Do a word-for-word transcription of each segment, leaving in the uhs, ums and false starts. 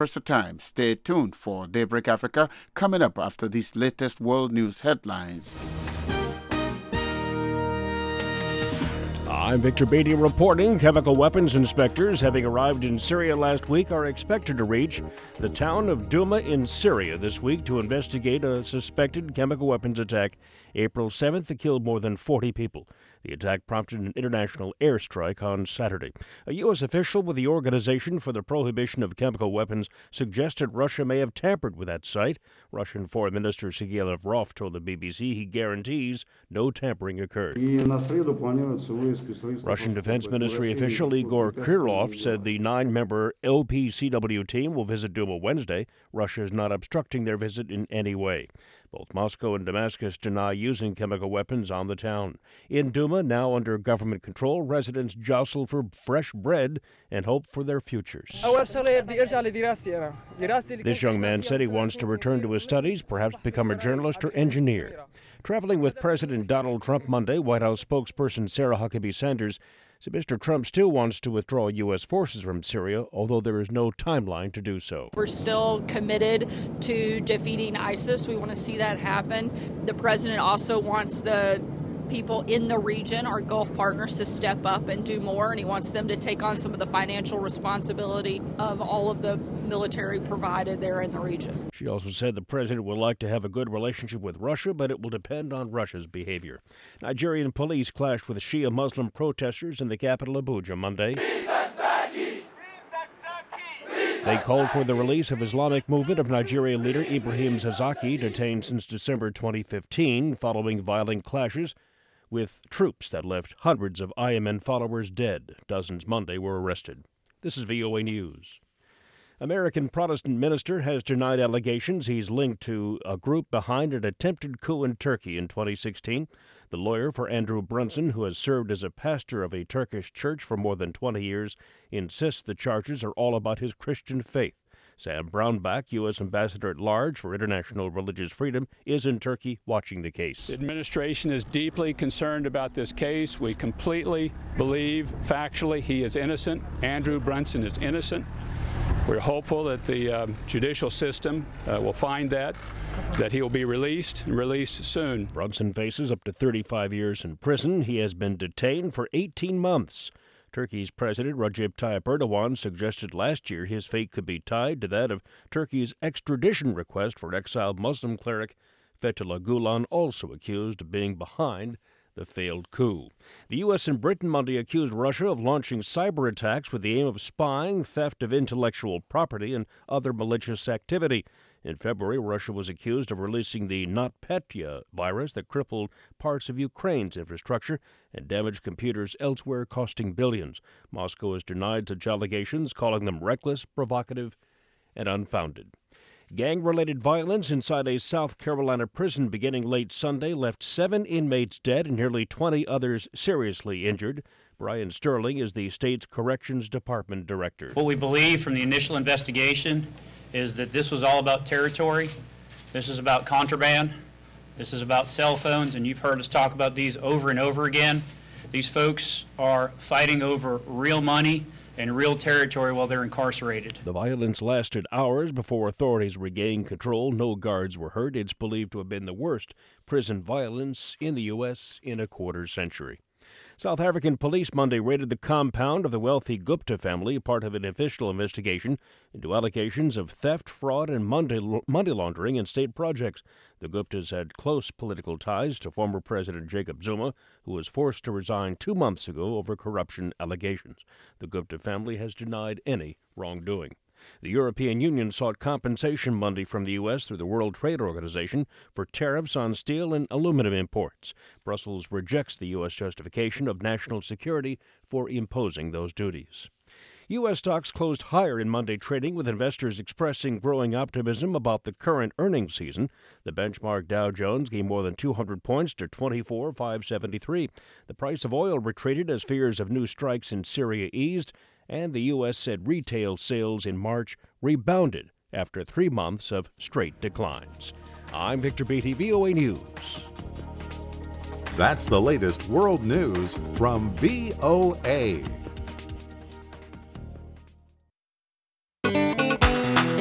Time. Stay tuned for Daybreak Africa coming up after these latest world news headlines. I'm Victor Beatty reporting. Chemical weapons inspectors, having arrived in Syria last week, are expected to reach the town of Douma in Syria this week to investigate a suspected chemical weapons attack April seventh that killed more than forty people. The attack prompted an international airstrike on Saturday. A U S official with the Organization for the Prohibition of Chemical Weapons suggested Russia may have tampered with that site. Russian Foreign Minister Sergei Lavrov told the B B C he guarantees no tampering occurred. Russian Defense Ministry official Igor Kirillov said the nine-member O P C W team will visit Douma Wednesday. Russia is not obstructing their visit in any way. Both Moscow and Damascus deny using chemical weapons on the town. In Douma, now under government control, residents jostle for fresh bread and hope for their futures. This young man said he wants to return to his studies, perhaps become a journalist or engineer. Traveling with President Donald Trump Monday, White House spokesperson Sarah Huckabee Sanders said Mister Trump still wants to withdraw U S forces from Syria, although there is no timeline to do so. We're still committed to defeating ISIS. We want to see that happen. The president also wants the people in the region, our Gulf partners, to step up and do more, and he wants them to take on some of the financial responsibility of all of the military provided there in the region. She also said the president would like to have a good relationship with Russia, but it will depend on Russia's behavior. Nigerian police clashed with Shia Muslim protesters in the capital Abuja Monday. They called for the release of Islamic Movement of Nigeria leader Ibrahim Zakzaki, detained since December twenty fifteen, following violent clashes with troops that left hundreds of I M N followers dead. Dozens Monday were arrested. This is V O A News. American Protestant minister has denied allegations he's linked to a group behind an attempted coup in Turkey in twenty sixteen. The lawyer for Andrew Brunson, who has served as a pastor of a Turkish church for more than twenty years, insists the charges are all about his Christian faith. Sam Brownback, U S Ambassador at Large for International Religious Freedom, is in Turkey watching the case. The administration is deeply concerned about this case. We completely believe, factually, he is innocent. Andrew Brunson is innocent. We're hopeful that the uh, judicial system uh, will find that, that he will be released and released soon. Brunson faces up to thirty-five years in prison. He has been detained for eighteen months. Turkey's President Recep Tayyip Erdogan suggested last year his fate could be tied to that of Turkey's extradition request for exiled Muslim cleric Fethullah Gulen, also accused of being behind the failed coup. The U S and Britain Monday accused Russia of launching cyber attacks with the aim of spying, theft of intellectual property, and other malicious activity. In February, Russia was accused of releasing the NotPetya virus that crippled parts of Ukraine's infrastructure and damaged computers elsewhere, costing billions. Moscow has denied such allegations, calling them reckless, provocative, and unfounded. Gang-related violence inside a South Carolina prison beginning late Sunday left seven inmates dead and nearly twenty others seriously injured. Brian Sterling is the state's Corrections Department director. What we believe from the initial investigation is that this was all about territory. This is about contraband. This is about cell phones, and you've heard us talk about these over and over again. These folks are fighting over real money and real territory while they're incarcerated. The violence lasted hours before authorities regained control. No guards were hurt. It's believed to have been the worst prison violence in the U S in a quarter century. South African police Monday raided the compound of the wealthy Gupta family, part of an official investigation into allegations of theft, fraud, and money laundering in state projects. The Guptas had close political ties to former President Jacob Zuma, who was forced to resign two months ago over corruption allegations. The Gupta family has denied any wrongdoing. The European Union sought compensation Monday from the U S through the World Trade Organization for tariffs on steel and aluminum imports. Brussels rejects the U S justification of national security for imposing those duties. U S stocks closed higher in Monday trading, with investors expressing growing optimism about the current earnings season. The benchmark Dow Jones gained more than two hundred points to twenty-four thousand five hundred seventy-three. The price of oil retreated as fears of new strikes in Syria eased, and the U S said retail sales in March rebounded after three months of straight declines. I'm Victor Beatty, V O A News. That's the latest world news from V O A.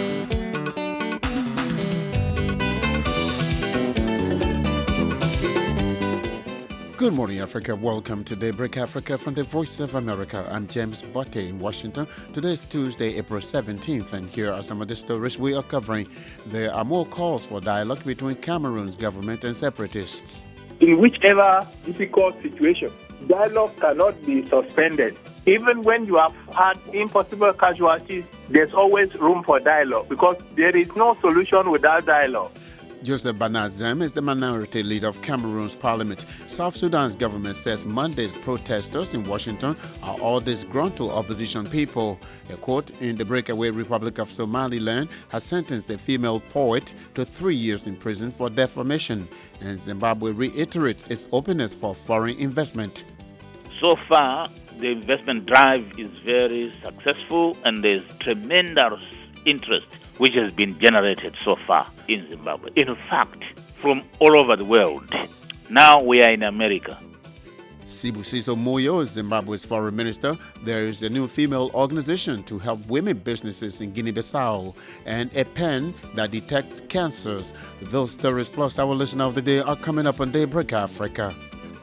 Good morning, Africa. Welcome to Daybreak Africa from the Voice of America. I'm James Botte in Washington. Today is Tuesday, April seventeenth, and here are some of the stories we are covering. There are more calls for dialogue between Cameroon's government and separatists. In whichever difficult situation, dialogue cannot be suspended. Even when you have had impossible casualties, there's always room for dialogue because there is no solution without dialogue. Joseph Bana Zem is the minority leader of Cameroon's parliament. South Sudan's government says Monday's protesters in Washington are all disgruntled opposition people. A court in the breakaway Republic of Somaliland has sentenced a female poet to three years in prison for defamation. And Zimbabwe reiterates its openness for foreign investment. So far, the investment drive is very successful and there's tremendous interest which has been generated so far in Zimbabwe. In fact, from all over the world. Now we are in America. Sibusiso Moyo is Zimbabwe's foreign minister. There is a new female organization to help women businesses in Guinea-Bissau and a pen that detects cancers. Those stories plus our listener of the day are coming up on Daybreak Africa.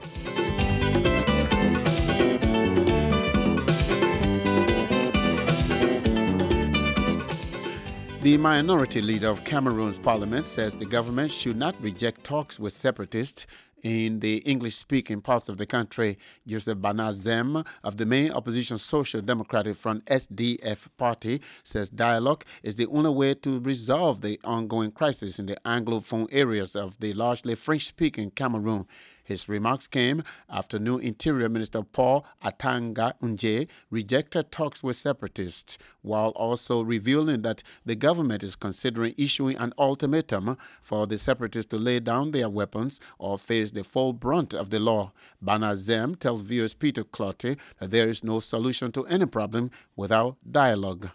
The minority leader of Cameroon's parliament says the government should not reject talks with separatists in the English-speaking parts of the country. Joseph Bana Zem of the main opposition Social Democratic Front S D F party says dialogue is the only way to resolve the ongoing crisis in the Anglophone areas of the largely French-speaking Cameroon. His remarks came after new Interior Minister Paul Atanga Nje rejected talks with separatists, while also revealing that the government is considering issuing an ultimatum for the separatists to lay down their weapons or face the full brunt of the law. Bana Zem tells viewers Peter Clotte that there is no solution to any problem without dialogue.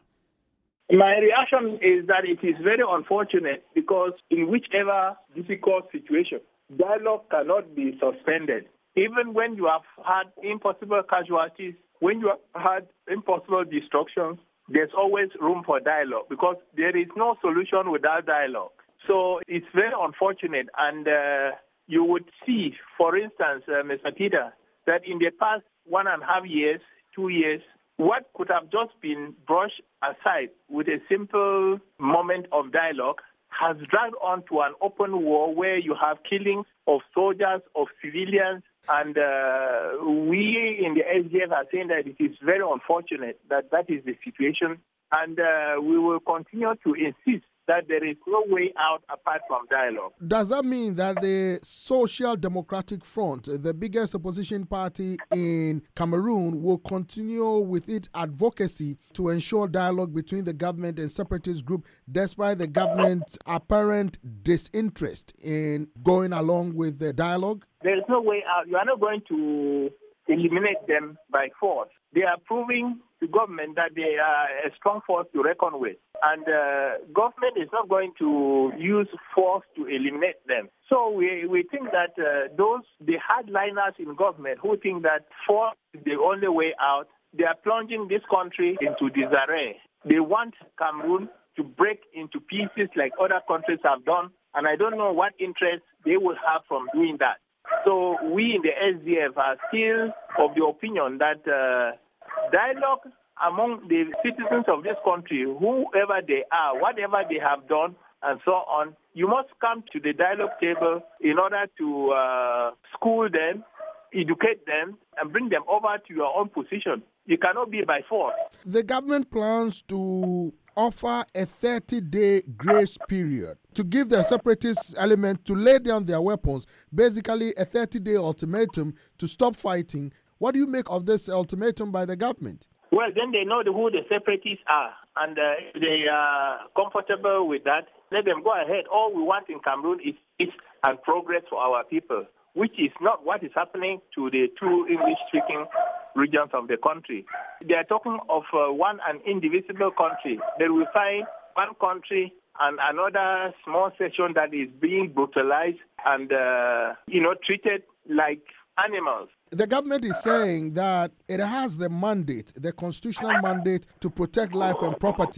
My reaction is that it is very unfortunate because in whichever difficult situation, dialogue cannot be suspended. Even when you have had impossible casualties, when you have had impossible destructions, there's always room for dialogue because there is no solution without dialogue. So it's very unfortunate. And uh, you would see, for instance, uh, Mister Peter, that in the past one and a half years, two years, what could have just been brushed aside with a simple moment of dialogue has dragged on to an open war where you have killings of soldiers, of civilians, and uh, we in the S D F are saying that it is very unfortunate that that is the situation, and uh, we will continue to insist that there is no way out apart from dialogue. Does that mean that the Social Democratic Front, the biggest opposition party in Cameroon, will continue with its advocacy to ensure dialogue between the government and separatist group despite the government's apparent disinterest in going along with the dialogue? There is no way out. You are not going to eliminate them by force. They are proving to government that they are a strong force to reckon with. And uh, government is not going to use force to eliminate them. So we, we think that uh, those, the hardliners in government who think that force is the only way out, they are plunging this country into disarray. They want Cameroon to break into pieces like other countries have done. And I don't know what interest they will have from doing that. So we in the S D F are still of the opinion that uh, dialogue among the citizens of this country, whoever they are, whatever they have done, and so on, you must come to the dialogue table in order to uh, school them, educate them, and bring them over to your own position. You cannot be by force. The government plans to offer a thirty-day grace period to give the separatist element to lay down their weapons, basically a thirty-day ultimatum to stop fighting. What do you make of this ultimatum by the government? Well, then they know who the separatists are, and uh, if they are comfortable with that, let them go ahead. All we want in Cameroon is peace and progress for our people, which is not what is happening to the two English-speaking regions of the country. They are talking of uh, one and indivisible country. They will find one country and another small section that is being brutalized and, uh, you know, treated like animals. The government is saying that it has the mandate, the constitutional mandate, to protect life and property.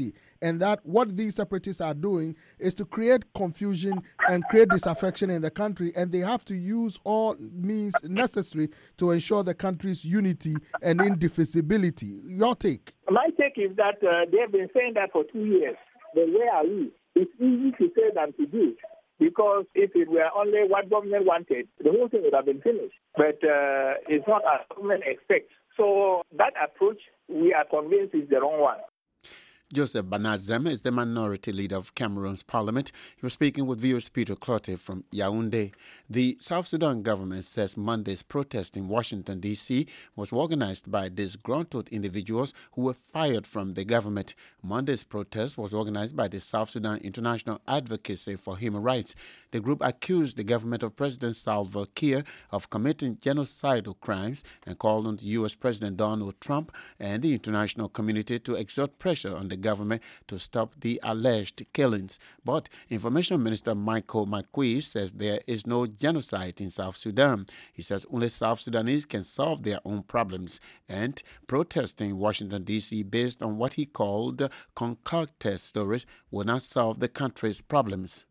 and that what these separatists are doing is to create confusion and create disaffection in the country, and they have to use all means necessary to ensure the country's unity and indivisibility. Your take? My take is that uh, they have been saying that for two years. But where are we? It's easy to say than to do. Because if it were only what government wanted, the whole thing would have been finished. But uh, it's not as government expects. So that approach, we are convinced, is the wrong one. Joseph Banazem is the minority leader of Cameroon's parliament. He was speaking with viewers Peter Clotte from Yaoundé. The South Sudan government says Monday's protest in Washington, D C was organized by disgruntled individuals who were fired from the government. Monday's protest was organized by the South Sudan International Advocacy for Human Rights. The group accused the government of President Salva Kiir of committing genocidal crimes and called on the U S President Donald Trump and the international community to exert pressure on the government to stop the alleged killings. But Information Minister Michael McQueen says there is no genocide in South Sudan. He says only South Sudanese can solve their own problems, and protesting in Washington, D C based on what he called concocted stories will not solve the country's problems.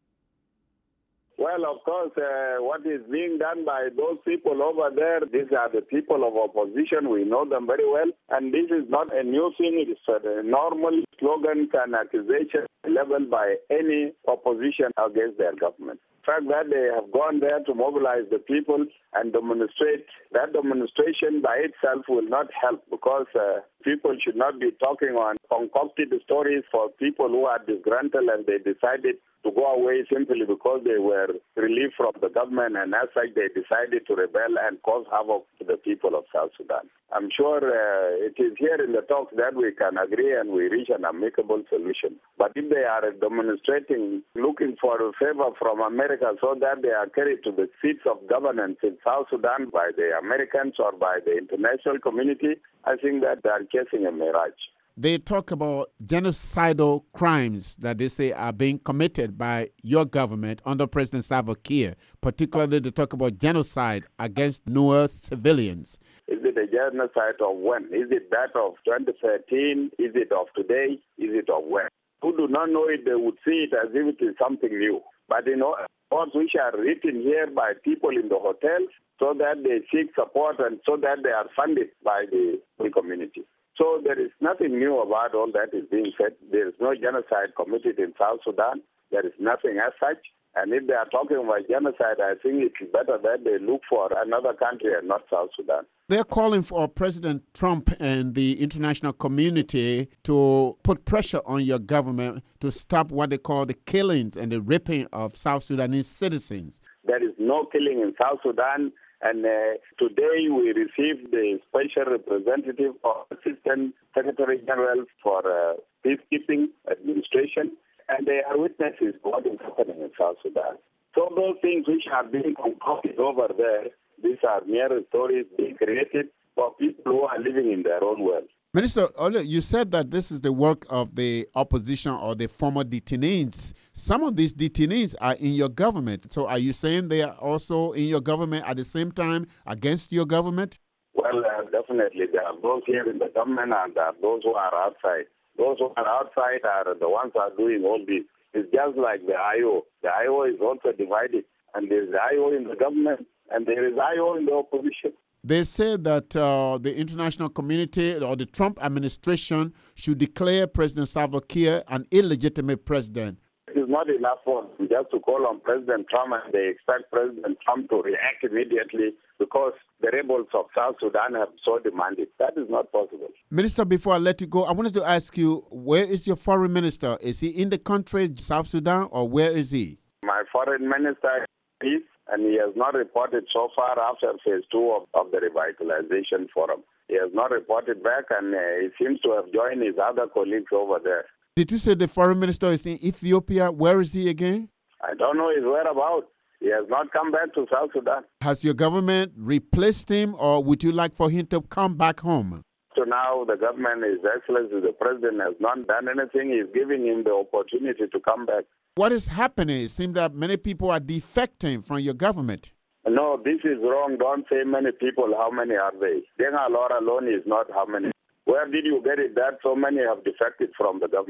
Well, of course, uh, what is being done by those people over there, these are the people of opposition. We know them very well. And this is not a new thing. It is a normal slogans and accusations leveled by any opposition against their government. The fact that they have gone there to mobilize the people and demonstrate, that demonstration by itself will not help, because uh, people should not be talking on concocted stories for people who are disgruntled and they decided to go away simply because they were relieved from the government, and as such they decided to rebel and cause havoc to the people of South Sudan. I'm sure uh, it is here in the talks that we can agree and we reach an amicable solution. But if they are demonstrating, looking for a favor from America so that they are carried to the seats of governance in South Sudan by the Americans or by the international community, I think that they are chasing a mirage. They talk about genocidal crimes that they say are being committed by your government under President Salva Kiir. Particularly, they talk about genocide against Nuer civilians. Is it a genocide of when? Is it that of twenty thirteen? Is it of today? Is it of when? Who do not know it, they would see it as if it is something new. But you know, words which are written here by people in the hotels so that they seek support and so that they are funded by the community. So there is nothing new about all that is being said. There is no genocide committed in South Sudan. There is nothing as such. And if they are talking about genocide, I think it's better that they look for another country and not South Sudan. They're calling for President Trump and the international community to put pressure on your government to stop what they call the killings and the raping of South Sudanese citizens. There is no killing in South Sudan. And uh, today we received the special representative or Assistant Secretary General for uh, Peacekeeping Administration, and they are witnesses to what is happening in South Sudan. So those things which are being concocted over there, these are mere stories being created for people who are living in their own world. Minister, you said that this is the work of the opposition or the former detainees. Some of these detainees are in your government. So are you saying they are also in your government at the same time against your government? Well, uh, definitely. There are those here in the government and there are those who are outside. Those who are outside are the ones who are doing all this. It's just like the I O. The I O is also divided. And there is the I O in the government and there is I O in the opposition. They say that uh, the international community or the Trump administration should declare President Salva Kiir an illegitimate president. It is not enough for them just to call on President Trump and they expect President Trump to react immediately because the rebels of South Sudan have so demanded. That is not possible. Minister, before I let you go, I wanted to ask you, where is your foreign minister? Is he in the country, South Sudan, or where is he? My foreign minister is, and he has not reported so far after phase two of, of the revitalization forum. He has not reported back, and uh, he seems to have joined his other colleagues over there. Did you say the foreign minister is in Ethiopia? Where is he again? I don't know his whereabouts. He has not come back to South Sudan. Has your government replaced him, or would you like for him to come back home? So now the government, His Excellency, the President, has not done anything. He's giving him the opportunity to come back. What is happening? It seems that many people are defecting from your government. No, this is wrong. Don't say many people. How many are they? Denga Laura alone is not how many. Where did you get it that so many have defected from the government?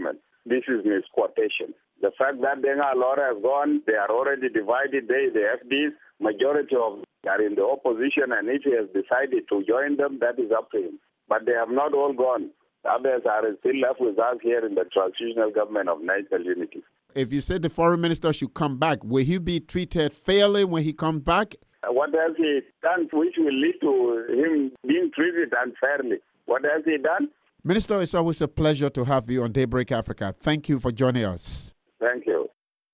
this is misquotation. The fact that Denga Alora has gone, they are already divided. They, the F Ds, majority of them are in the opposition, and if he has decided to join them, that is up to him. But they have not all gone. Others are still left with us here in the transitional government of national unity. If you said the foreign minister should come back, will he be treated fairly when he comes back? What has he done which will lead to him being treated unfairly? What has he done? Minister, it's always a pleasure to have you on Daybreak Africa. Thank you for joining us. Thank you.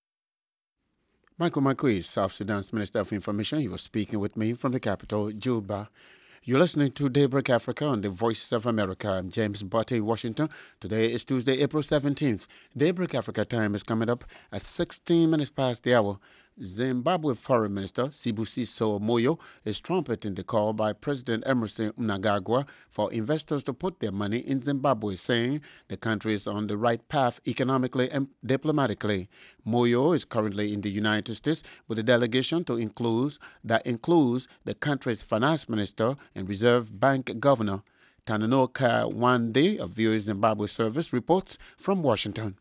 Michael Makui, South Sudan's Minister of Information. He was speaking with me from the capital, Juba. You're listening to Daybreak Africa on the Voice of America. I'm James Botte in Washington. Today is Tuesday, April seventeenth. Daybreak Africa time is coming up at sixteen minutes past the hour. Zimbabwe Foreign Minister Sibusiso Moyo is trumpeting the call by President Emmerson Mnangagwa for investors to put their money in Zimbabwe, saying the country is on the right path economically and diplomatically. Moyo is currently in the United States with a delegation to include that includes the country's finance minister and Reserve Bank governor. Tananoka Wande of V O A Zimbabwe Service reports from Washington.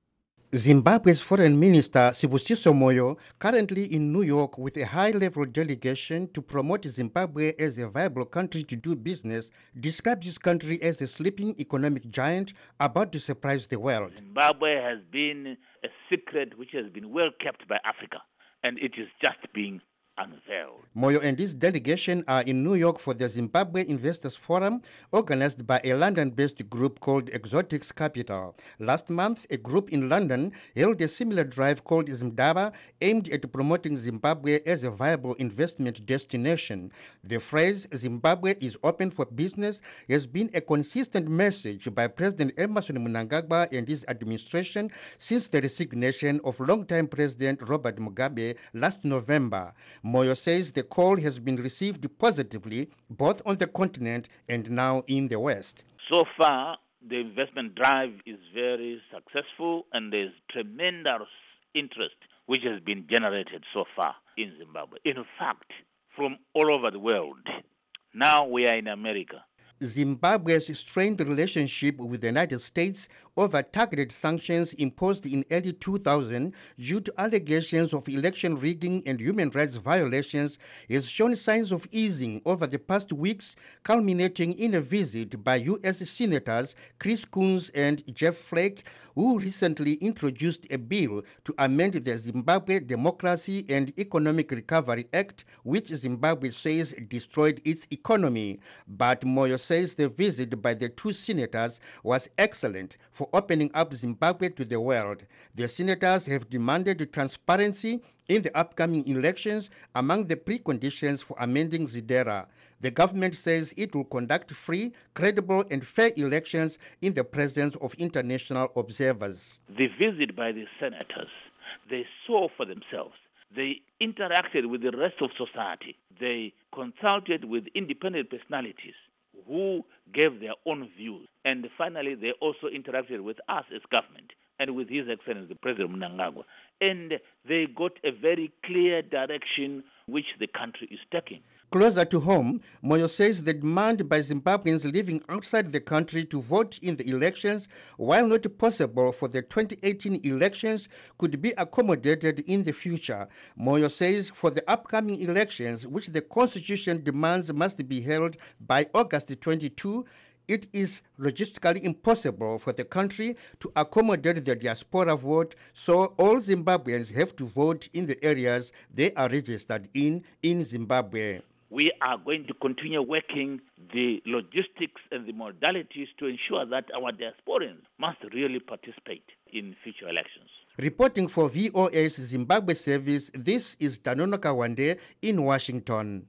Zimbabwe's Foreign Minister Sibusiso Moyo, currently in New York with a high-level delegation to promote Zimbabwe as a viable country to do business, described his country as a sleeping economic giant about to surprise the world. Zimbabwe has been a secret which has been well kept by Africa, and it is just being unveiled. Moyo and his delegation are in New York for the Zimbabwe Investors Forum, organized by a London-based group called Exotics Capital. Last month, a group in London held a similar drive called Zimdaba, aimed at promoting Zimbabwe as a viable investment destination. The phrase, Zimbabwe is open for business, has been a consistent message by President Emmerson Mnangagwa and his administration since the resignation of longtime President Robert Mugabe last November. Moyo says the call has been received positively both on the continent and now in the West. So far, the investment drive is very successful, and there's tremendous interest which has been generated so far in Zimbabwe. In fact, from all over the world. Now we are in America. Zimbabwe's strained relationship with the United States over targeted sanctions imposed in early two thousand due to allegations of election rigging and human rights violations has shown signs of easing over the past weeks, culminating in a visit by U S Senators Chris Coons and Jeff Flake, who recently introduced a bill to amend the Zimbabwe Democracy and Economic Recovery Act, which Zimbabwe says destroyed its economy. But Moyo says the visit by the two senators was excellent for opening up Zimbabwe to the world. The senators have demanded transparency in the upcoming elections among the preconditions for amending ZIDERA. The government says it will conduct free, credible, and fair elections in the presence of international observers. The visit by the senators, they saw for themselves. They interacted with the rest of society. They consulted with independent personalities who gave their own views. And finally, they also interacted with us as government and with His Excellency President Mnangagwa. And they got a very clear direction which the country is taking. Closer to home, Moyo says the demand by Zimbabweans living outside the country to vote in the elections, while not possible for the twenty eighteen elections, could be accommodated in the future. Moyo says for the upcoming elections, which the Constitution demands must be held by August twenty-second, it is logistically impossible for the country to accommodate the diaspora vote, so all Zimbabweans have to vote in the areas they are registered in in Zimbabwe. We are going to continue working the logistics and the modalities to ensure that our diasporans must really participate in future elections. Reporting for V O A's Zimbabwe service, this is Danonoka Wande in Washington.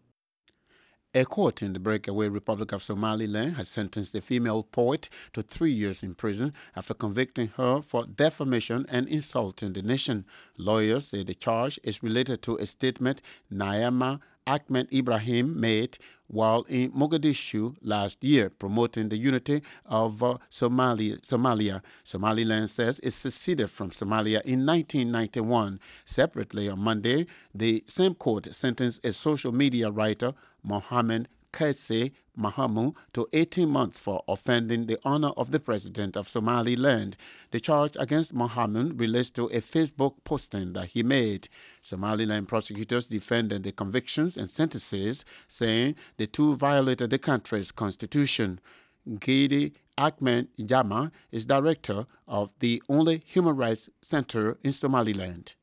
A court in the breakaway Republic of Somaliland has sentenced a female poet to three years in prison after convicting her for defamation and insulting the nation. Lawyers say the charge is related to a statement Naima Ahmed Ibrahim made while in Mogadishu last year, promoting the unity of uh, Somalia, Somalia. Somaliland says it seceded from Somalia in nineteen ninety-one. Separately, on Monday, the same court sentenced a social media writer, Mohammed Kaisi Mahamu to eighteen months for offending the honor of the president of Somaliland. The charge against Mahamu relates to a Facebook posting that he made. Somaliland prosecutors defended the convictions and sentences, saying the two violated the country's constitution. Gidi Ahmed Jama is director of the only human rights center in Somaliland.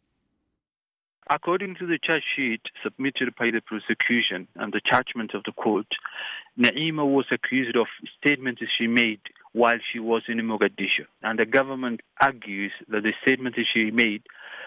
According to the charge sheet submitted by the prosecution and the judgment of the court, Naima was accused of statements she made while she was in Mogadishu. And the government argues that the statements she made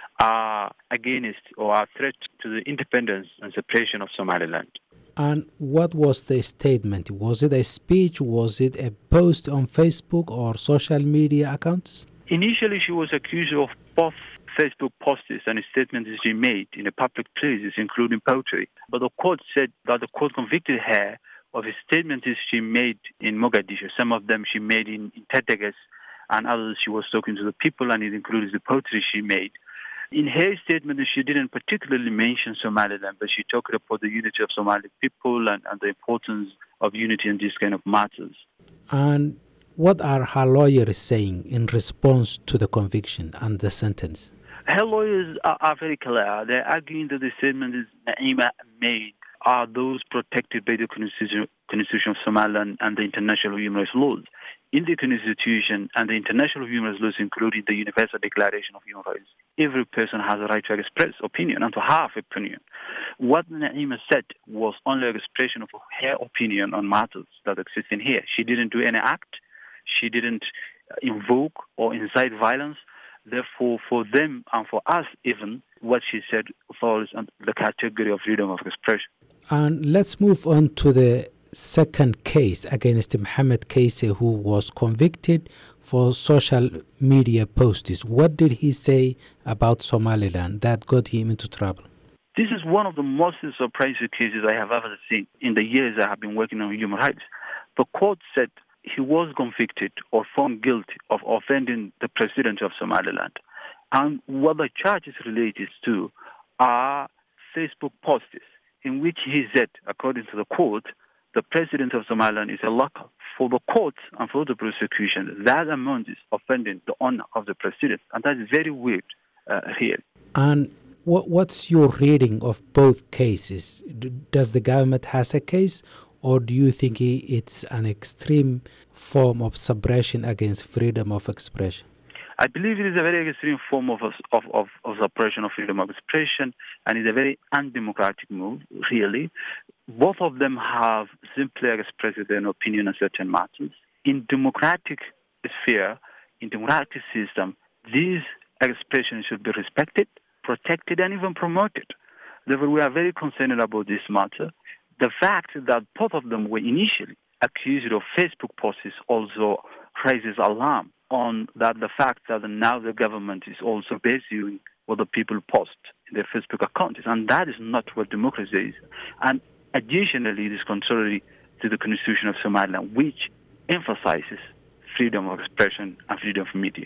are against or are a threat to the independence and separation of Somaliland. And what was the statement? Was it a speech? Was it a post on Facebook or social media accounts? Initially, she was accused of both Facebook posts and statements she made in the public places, including poetry. But the court said that the court convicted her of statements she made in Mogadishu. Some of them she made in, in Teteges, and others she was talking to the people, and it includes the poetry she made. In her statement, she didn't particularly mention Somaliland, but she talked about the unity of Somali people and, and the importance of unity in these kind of matters. And what are her lawyers saying in response to the conviction and the sentence? Her lawyers are, are very clear. They're arguing that the statements Naima made are those protected by the Constitution, Constitution of Somaliland and the international human rights laws. In the Constitution and the international human rights laws, including the Universal Declaration of Human Rights, every person has a right to express opinion and to have opinion. What Naima said was only an expression of her opinion on matters that exist in here. She didn't do any act. She didn't invoke or incite violence. Therefore, for them and for us even, what she said falls under the category of freedom of expression. And let's move on to the second case against Mohamed Kaisi, who was convicted for social media posts. What did he say about Somaliland that got him into trouble? This is one of the most surprising cases I have ever seen in the years I have been working on human rights. The court said he was convicted or found guilty of offending the president of Somaliland. And what the charges related to are Facebook posts in which he said, according to the court, the president of Somaliland is a local. For the court and for the prosecution, that amount is offending the honor of the president. And that's very weird uh, here. And what, what's your reading of both cases? Does the government has a case, or do you think it's an extreme form of suppression against freedom of expression? I believe it is a very extreme form of, of, of, of suppression of freedom of expression, and it's a very undemocratic move, really. Both of them have simply expressed their opinion on certain matters. In democratic sphere, in democratic system, these expressions should be respected, protected, and even promoted. Therefore, we are very concerned about this matter. The fact that both of them were initially accused of Facebook posts also raises alarm on that the fact that now the government is also pursuing what the people post in their Facebook accounts. And that is not what democracy is. And additionally, it is contrary to the Constitution of Somaliland, which emphasizes freedom of expression and freedom of media.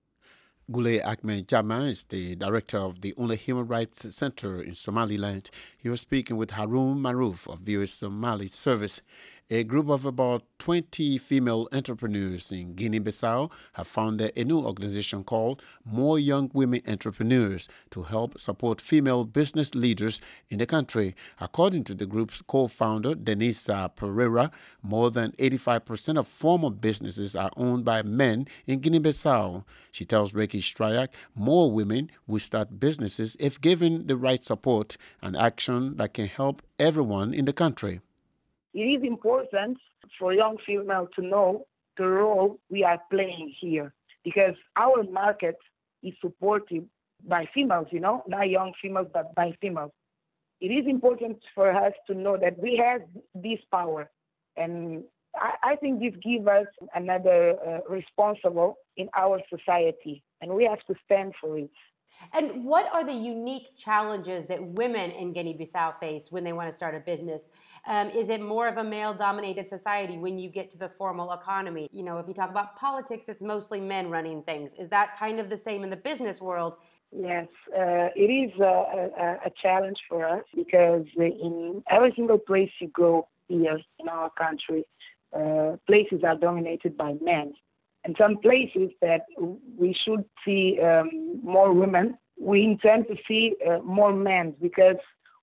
Gule Ahmed Jama is the director of the only human rights center in Somaliland. He was speaking with Harun Maruf of V O A Somali Service. A group of about twenty female entrepreneurs in Guinea-Bissau have founded a new organization called More Young Women Entrepreneurs to help support female business leaders in the country. According to the group's co-founder, Denisa Pereira, more than eighty-five percent of former businesses are owned by men in Guinea-Bissau. She tells Reiki Strayak more women will start businesses if given the right support and action that can help everyone in the country. It is important for young females to know the role we are playing here, because our market is supported by females, you know, not young females, but by females. It is important for us to know that we have this power, and I, I think this gives us another uh, responsible in our society, and we have to stand for it. And what are the unique challenges that women in Guinea-Bissau face when they want to start a business? Um, is it more of a male-dominated society when you get to the formal economy? You know, if you talk about politics, it's mostly men running things. Is that kind of the same in the business world? Yes, uh, it is a, a, a challenge for us because in every single place you go, here in our country, uh, places are dominated by men. And some places that we should see um, more women, we intend to see uh, more men, because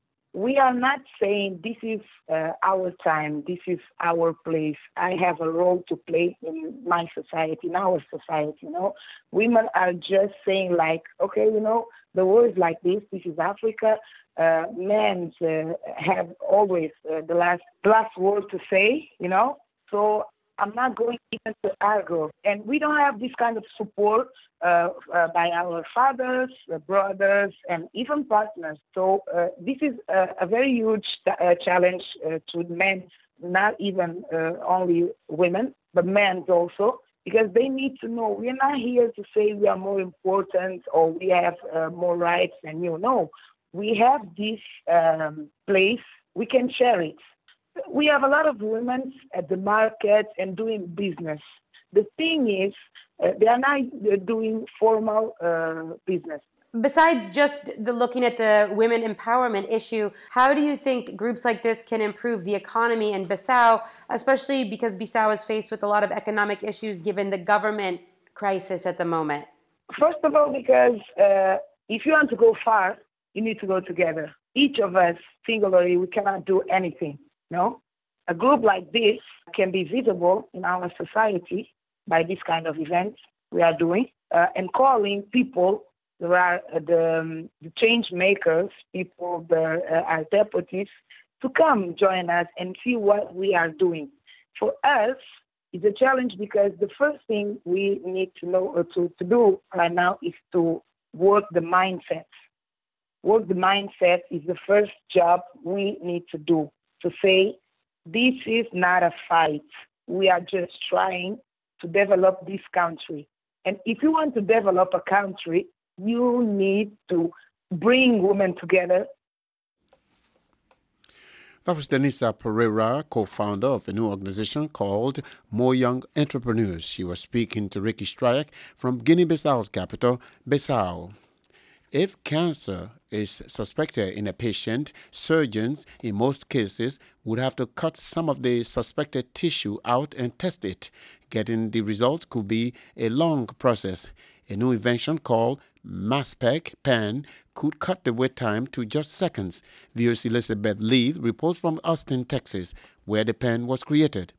we are not saying this is uh, our time, this is our place. I have a role to play in my society, in our society, you know. Women are just saying like, okay, you know, the world is like this, this is Africa. Uh, men uh, have always uh, the last, last word to say, you know. So I'm not going even to argue. And we don't have this kind of support uh, uh, by our fathers, uh, brothers, and even partners. So uh, this is a, a very huge uh, challenge uh, to men, not even uh, only women, but men also, because they need to know we're not here to say we are more important or we have uh, more rights than you. No, we have this um, place, we can share it. We have a lot of women at the market and doing business. The thing is, uh, they are not uh, doing formal uh, business. Besides just the looking at the women empowerment issue, how do you think groups like this can improve the economy in Bissau, especially because Bissau is faced with a lot of economic issues given the government crisis at the moment? First of all, because uh, if you want to go far, you need to go together. Each of us, singularly, we cannot do anything. No, a group like this can be visible in our society by this kind of events we are doing uh, and calling people that are uh, the, um, the change makers, people that uh, are deputies, to come join us and see what we are doing. For us, it's a challenge because the first thing we need to know or to, to do right now is to work the mindset. Work the mindset is the first job we need to do. To say, this is not a fight. We are just trying to develop this country. And if you want to develop a country, you need to bring women together. That was Denisa Pereira, co-founder of a new organization called More Young Entrepreneurs. She was speaking to Ricky Stryak from Guinea-Bissau's capital, Bissau. If cancer is suspected in a patient, surgeons, in most cases, would have to cut some of the suspected tissue out and test it. Getting the results could be a long process. A new invention called mass spec pen could cut the wait time to just seconds. V O A's Elizabeth Lee reports from Austin, Texas, where the pen was created.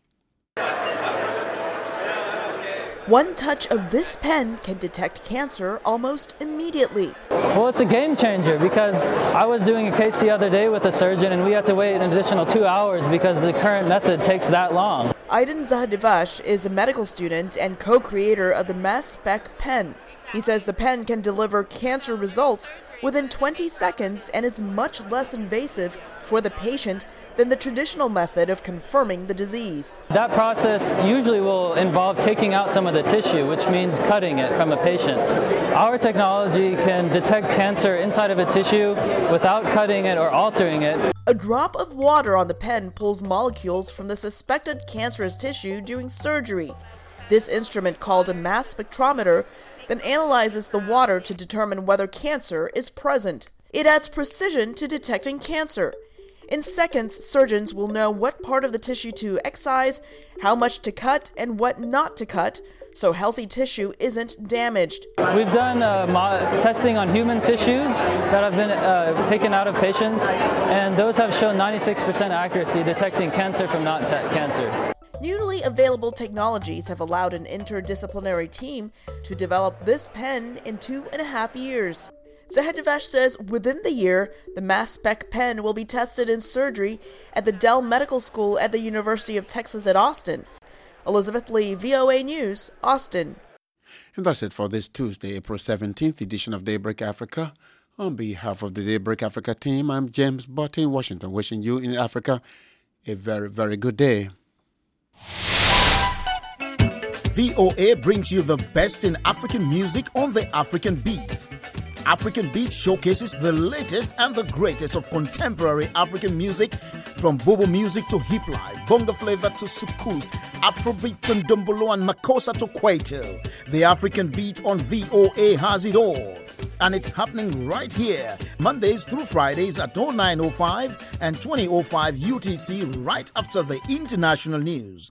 One touch of this pen can detect cancer almost immediately. Well, it's a game changer because I was doing a case the other day with a surgeon and we had to wait an additional two hours because the current method takes that long. Aydin Zahdivash is a medical student and co-creator of the mass spec pen. He says the pen can deliver cancer results within twenty seconds and is much less invasive for the patient than the traditional method of confirming the disease. That process usually will involve taking out some of the tissue, which means cutting it from a patient. Our technology can detect cancer inside of a tissue without cutting it or altering it. A drop of water on the pen pulls molecules from the suspected cancerous tissue during surgery. This instrument, called a mass spectrometer, then analyzes the water to determine whether cancer is present. It adds precision to detecting cancer. In seconds, surgeons will know what part of the tissue to excise, how much to cut, and what not to cut, so healthy tissue isn't damaged. We've done uh, mo- testing on human tissues that have been uh, taken out of patients, and those have shown ninety-six percent accuracy detecting cancer from not te- cancer. Newly available technologies have allowed an interdisciplinary team to develop this pen in two and a half years. Zahdivash says within the year, the mass spec pen will be tested in surgery at the Dell Medical School at the University of Texas at Austin. Elizabeth Lee, V O A News, Austin. And that's it for this Tuesday, April seventeenth edition of Daybreak Africa. On behalf of the Daybreak Africa team, I'm James Botte in Washington, wishing you in Africa a very, very good day. V O A brings you the best in African music on the African Beat. African Beat showcases the latest and the greatest of contemporary African music, from bobo music to hip life, bongo flavor to soukous, Afrobeat to ndombolo and makossa to kwaito. The African Beat on V O A has it all. and it's happening right here, Mondays through Fridays at oh nine oh five and twenty oh five U T C, right after the international news.